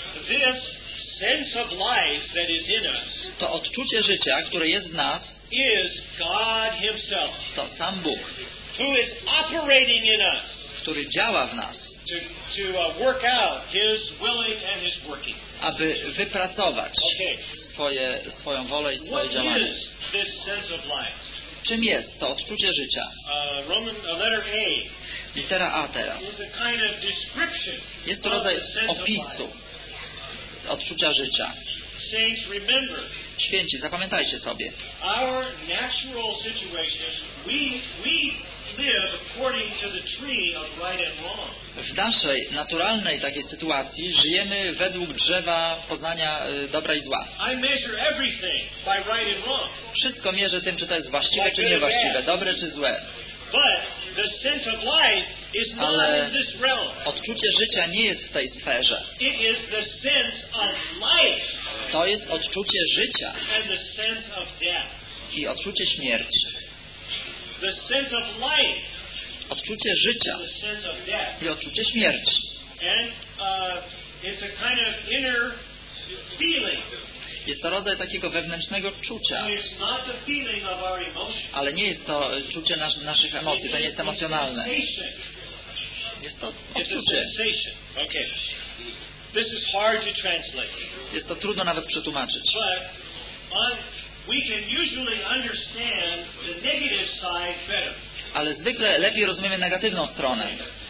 This sense of life that is in us To odczucie życia, które jest w nas, is God Himself, to sam Bóg, who is operating in us który działa w nas, to, to uh, work out His willing and His working. aby wypracować Okay, swoje, swoją wolę i swoje what działanie. is this sense of life? Czym jest to odczucie życia? Uh, Roman uh, letter A Litera A teraz. is a kind of description Jest to of rodzaj the sense of opisu life. odczucia życia. Saints, remember, Święci, zapamiętajcie sobie. our natural situations, we we live according to the tree of right and wrong. W naszej naturalnej takiej sytuacji żyjemy według drzewa poznania y, dobra i zła. I measure everything by right and wrong. Wszystko mierzę tym, czy to jest właściwe, czy niewłaściwe, dobre, czy złe. But the sense of life is not Ale in this realm. odczucie życia nie jest w tej sferze. It is the sense of life To jest odczucie życia and the sense of death. i odczucie śmierci. The sense of life, Odczucie życia the sense of death. i odczucie śmierci. And uh, it's a kind of inner feeling. Jest to rodzaj takiego wewnętrznego czucia, It's not the feeling of our emotion. ale nie jest to czucie nas, naszych emocji, to nie jest emocjonalne. Sensation. Jest to It's a odczucie. sensation. Okay. This is hard to translate. Jest to trudno nawet przetłumaczyć. But on, we can usually understand the negative side better. Ale zwykle lepiej rozumiemy negatywną stronę.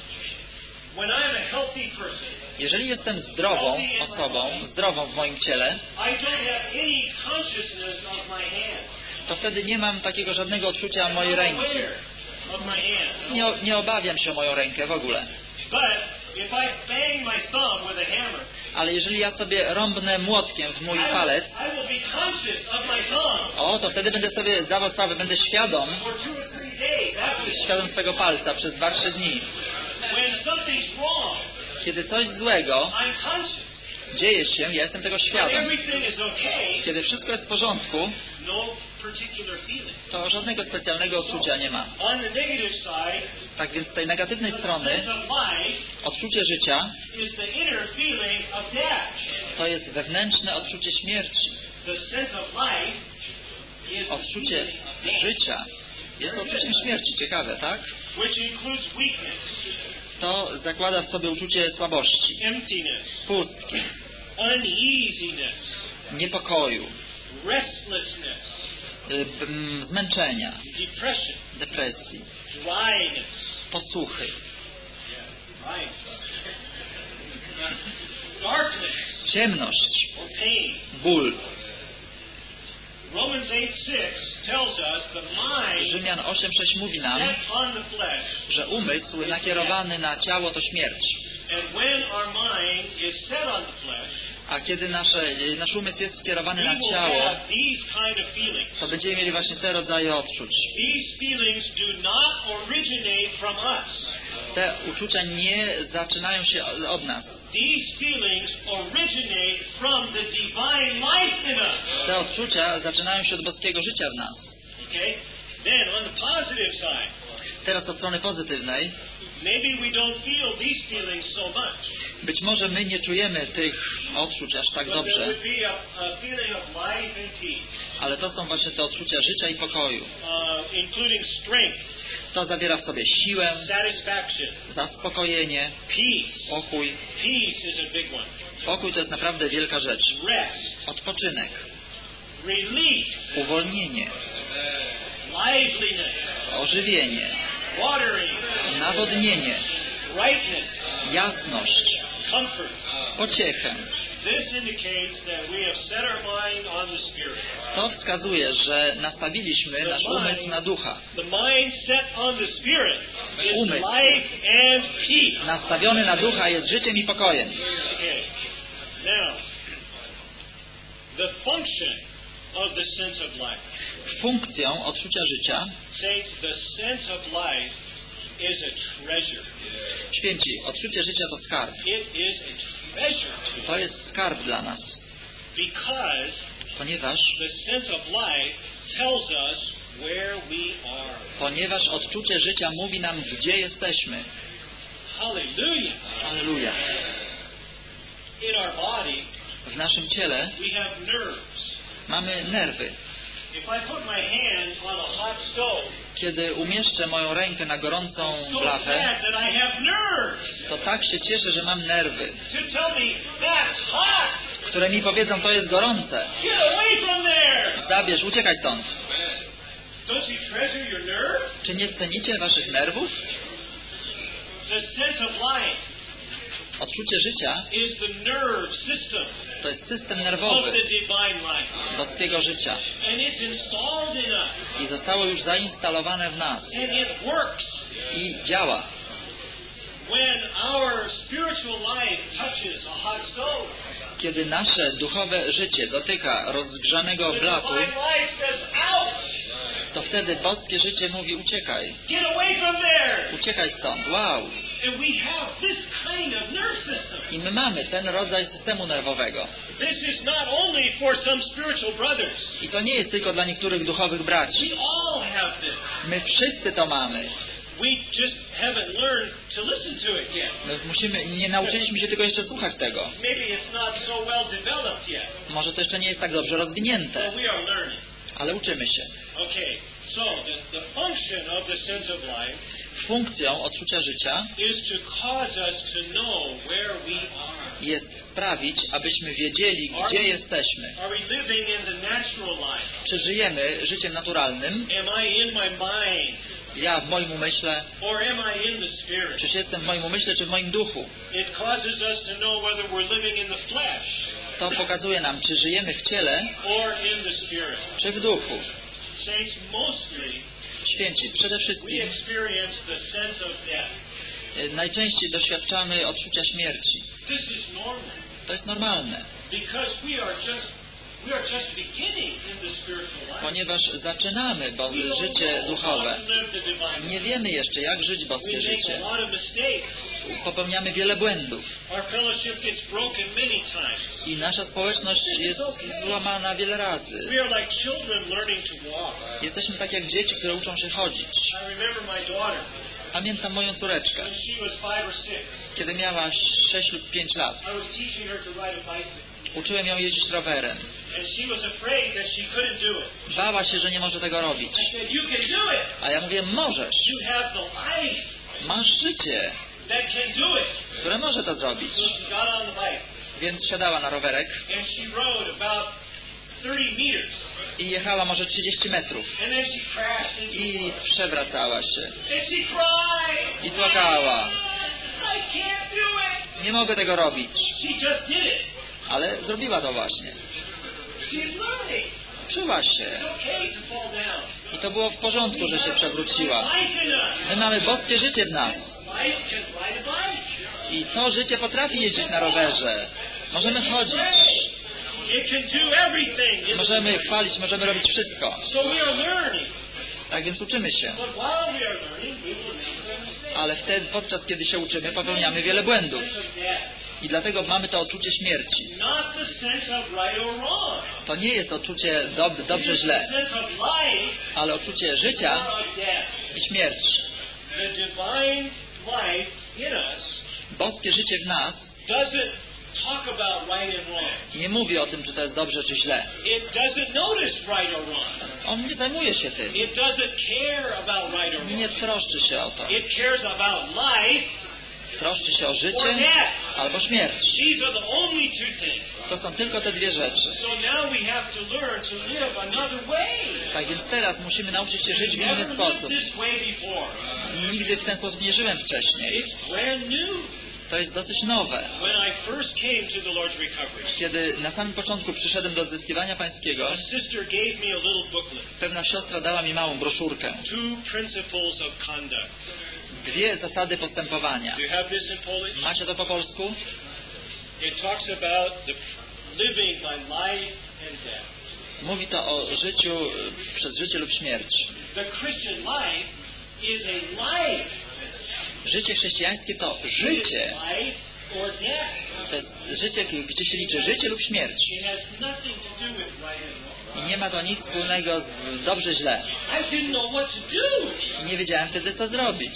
When I'm a healthy person, Jeżeli jestem zdrową osobą, zdrową w moim ciele, I don't have any consciousness of my hand. to wtedy nie mam takiego żadnego odczucia mojej I'm ręki. aware of my hand. Nie, nie obawiam się o moją rękę w ogóle. But if I bang my thumb with a hammer, Ale jeżeli ja sobie rąbnę młotkiem w mój palec, I will be conscious of my thumb o, to wtedy będę sobie zdawał sprawę, będę świadom, for two or three days after. świadom swego palca przez dwa trzy dni. When something's wrong, Kiedy coś złego I'm conscious. dzieje się, ja jestem tego When świadom. everything is okay, Kiedy wszystko jest w porządku, no particular feeling. to żadnego specjalnego odczucia nie ma. On the negative side, Tak więc z tej negatywnej the strony sense of life odczucie życia is the inner feeling of death. to jest wewnętrzne odczucie śmierci. The sense of life is the Odczucie feeling of death, życia jest odczuciem śmierci. Ciekawe, tak? which includes weakness, To zakłada w sobie uczucie słabości, emptiness, pustki, uneasiness, niepokoju, restlessness, y, b- m, zmęczenia, depression, depresji, dryness. posłuchy. Right. darkness ciemność, or pain. ból. Romans eight six tells us the mind Rzymian osiem sześć mówi nam, set on the flesh, że umysł nakierowany na ciało to śmierć. and when our mind is set on the flesh, A kiedy nasze, nasz umysł jest skierowany we na will ciało, have these kind of feelings. to będziemy mieli właśnie te rodzaje odczuć. These feelings do not originate from us. Te uczucia nie zaczynają się od nas. These feelings originate from the divine life in us. Te odczucia zaczynają się od boskiego życia w nas. Okay? Then on the positive side, Teraz od strony pozytywnej, maybe we don't feel these feelings so much. być może my nie czujemy tych odczuć aż tak But there dobrze, would be a, a feeling of life and peace, ale to są właśnie te odczucia życia i pokoju. uh, including strength, To zawiera w sobie siłę, satisfaction, zaspokojenie, peace. pokój. Peace is a big one. Pokój to jest naprawdę wielka rzecz. Rest, Odpoczynek, relief, uwolnienie, liveliness, ożywienie, watering, nawodnienie, brightness, jasność, comfort. pociechę. This indicates that we have set our mind on the Spirit. To wskazuje, że nastawiliśmy nasz umysł na ducha. The mind set on the Spirit is Umysł. life and peace. Nastawiony na ducha jest życiem i pokojem. Okay. Now, the function of the sense of life. Funkcją odczucia życia, Saints, the sense of life is a treasure. święci, odczucie życia to skarb. It is a treasure to To us jest skarb dla nas, because ponieważ, the sense of life tells us where we are. ponieważ odczucie życia mówi nam, gdzie jesteśmy. Hallelujah. Halleluja. In our body, W naszym ciele we have nerves. mamy nerwy. If I put my hand on a hot stove, Kiedy umieszczę moją rękę na gorącą so blachę, glad that I have nerves to tak się cieszę, że mam nerwy, to tell me that's hot. które mi powiedzą, to jest gorące. Get away from there. Zabierz, uciekaj stąd. Don't you treasure your nerves? Czy nie cenicie waszych nerwów? The sense of life Odczucie życia is the nerve system to jest system of nerwowy the divine life. boskiego życia And it's installed in us. i zostało już zainstalowane w nas And it works. i działa. When our spiritual life touches a hot stove, Kiedy nasze duchowe życie dotyka rozgrzanego the blachu, divine life says, ouch! to wtedy boskie życie mówi uciekaj, Get away from there! uciekaj stąd, wow. And we have this kind of nerve system. I my mamy ten rodzaj systemu nerwowego. This is not only for some spiritual brothers. I to nie jest tylko dla niektórych duchowych braci. We all have this. My wszyscy to mamy. We just haven't learned to listen to it yet. My musimy, nie nauczyliśmy się tylko jeszcze słuchać tego. Maybe it's not so well developed yet, Może to jeszcze nie jest tak dobrze rozwinięte, but we are learning. ale uczymy się. Okay, so the, the function of the sense of life Funkcją odczucia życia is to cause us to know where we are. jest sprawić, abyśmy wiedzieli, gdzie jesteśmy. Are we living in the natural life? Czy żyjemy życiem naturalnym? Am I in my mind? Ja w moim umyśle, Or am I in the spirit? czyż jestem w moim umyśle, czy w moim duchu? It causes us to know whether we're living in the flesh To pokazuje nam, czy żyjemy w ciele, or in the spirit. czy w duchu. Saints, mostly Święci, przede we wszystkim experience the sense of death. y, najczęściej doświadczamy odczucia śmierci. This is normal To jest normalne, because we are just we are just beginning in the spiritual life. ponieważ zaczynamy bo We don't życie know how duchowe. to live the divine Nie life. wiemy jeszcze, jak żyć We boskie make a życie. lot of mistakes. Popełniamy wiele błędów Our fellowship gets broken many times. i nasza społeczność jest złamana wiele razy. We are like children learning to walk. Jesteśmy tak jak dzieci, które uczą się chodzić. I remember my daughter Pamiętam moją córeczkę, when she was five or six. kiedy miała sześć lub pięć lat. I was teaching her to ride a bicycle, Uczyłem ją jeździć rowerem. and she was afraid that she couldn't do it. Bała się, że nie może tego robić. I said, "You can do it. A ja mówię, możesz. You have the life Masz życie, that can do it." które może to zrobić. So she got on the bike, Więc siadała na rowerek and she rode about thirty meters, i jechała może trzydzieści metrów. and then she crashed into the I road. przewracała się. And she cried. I płakała. I can't do it. Nie mogę tego robić. She just did it. Ale zrobiła to właśnie. She's learning. Uczyła się. It's okay to fall down. I to było w porządku, że się przewróciła. Life in us. My mamy boskie życie w nas. Life can ride a bike. I to życie potrafi jeździć na rowerze. Możemy chodzić. It can do everything. Możemy chwalić, możemy robić wszystko. So we are learning. Tak więc uczymy się. But while we are learning, we will make some mistakes. Ale wtedy, podczas kiedy się uczymy, popełniamy wiele błędów. Sense of death. I dlatego mamy to odczucie śmierci. Not the sense of right or wrong. To nie jest odczucie dob dobrze, źle, The sense of life ale odczucie or życia of death. i śmierci. The divine life in us Boskie życie w nas doesn't talk about right and wrong. nie mówi o tym, czy to jest dobrze, czy źle. It doesn't notice right or wrong. On nie zajmuje się tym. It doesn't care about right or Nie wrong. troszczy się o to. It cares about life Troszczy się o or życie death. albo śmierć. These are the only two things. To są tylko te dwie rzeczy. So now we have to learn to live another way. Tak więc teraz musimy nauczyć się żyć w inny Never lived sposób. this way before. Nigdy w ten sposób nie żyłem wcześniej. It's brand new. To jest dosyć nowe. When I first came to the Lord's recovery, Kiedy na samym początku przyszedłem do odzyskiwania pańskiego, a sister gave me a little booklet. pewna siostra dała mi małą broszurkę. Two principles of conduct. Dwie zasady postępowania. Do you have this in Polish? Macie to po polsku? It talks about the living by life and death. Mówi to o życiu y, przez życie lub śmierć. The Christian life is a life. Życie chrześcijańskie to It is życie. life or death. To jest życie, gdzie się liczy życie lub śmierć. It has nothing to do with right and wrong. I nie ma to nic wspólnego z dobrze, źle. I didn't know what to do. I nie wiedziałem wtedy, co zrobić.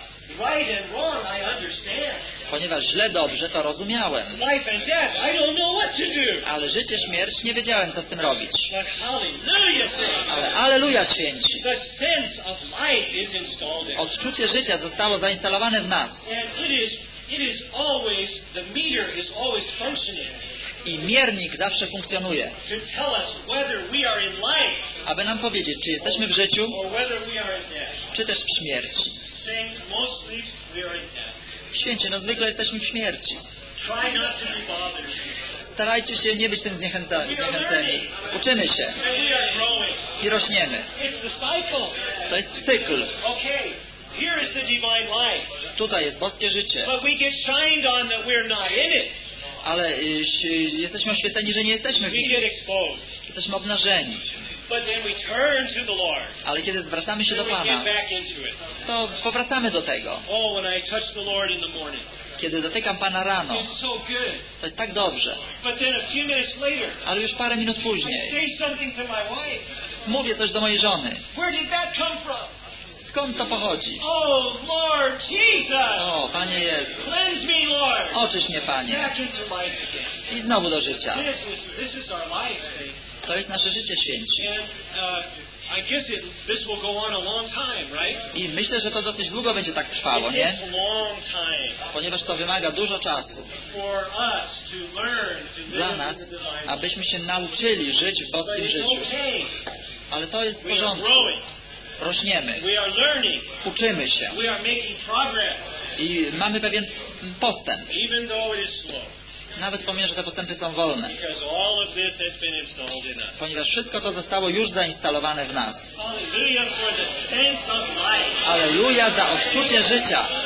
Right and wrong, I understand. Ponieważ źle, dobrze, to rozumiałem. Life and death, I don't know what to do. Ale życie, śmierć, nie wiedziałem, co z tym robić. But hallelujah, saints. Ale aleluja, święci. The sense of life is installed in us. Odczucie życia zostało zainstalowane w nas. And it is, it is always, the meter is always functioning I miernik zawsze funkcjonuje. to tell us whether we are in life Aby nam powiedzieć, czy jesteśmy w życiu, or whether we are in death. czy też w śmierci. Saints, mostly we are in death. Święci, no zwykle jesteśmy w śmierci. Try not to be bothered. Starajcie się nie być tym zniechęca- zniechęceni. Uczymy się And we are growing. i rośniemy. It's the cycle. To jest cykl. Okay, here is the divine life. Tutaj jest boskie życie. But we get shined on that we're not in it. Ale y, si- jesteśmy oświeceni, że nie jesteśmy w We nim. get exposed. Jesteśmy obnażeni. But then we turn to the Lord. Ale kiedy zwracamy się do Then we Pana, get back into it. to powracamy do tego. Oh, when I touch the Lord in the morning, Kiedy dotykam Pana rano, it's so good. to jest tak dobrze. But then a few minutes later, Ale już parę minut I później say something to my wife. mówię coś do mojej żony. Where did that come from? Skąd to pochodzi? Oh, Lord Jesus! O, Panie Jezu, Cleanse me, Lord! oczyś mnie, Panie. Back into life again. I znowu do życia. This is, this is our life, saints. To jest nasze życie, święci. And uh, I guess it, this will go on a long time, right? I myślę, że to dosyć długo będzie tak trwało, It nie? takes a long time Ponieważ to wymaga dużo czasu for us to learn to live dla in nas, the divine life. abyśmy się nauczyli żyć w But boskim it's życiu. okay. Ale to jest w We are porządku. growing. Rośniemy, We are learning. uczymy się We are making progress, i mamy pewien postęp. even though it is slow. Nawet pomimo, że te postępy są wolne. Because all of this has been installed in us. Ponieważ wszystko to zostało już zainstalowane w nas. Hallelujah for the sense of life. Aleluja za odczucie życia.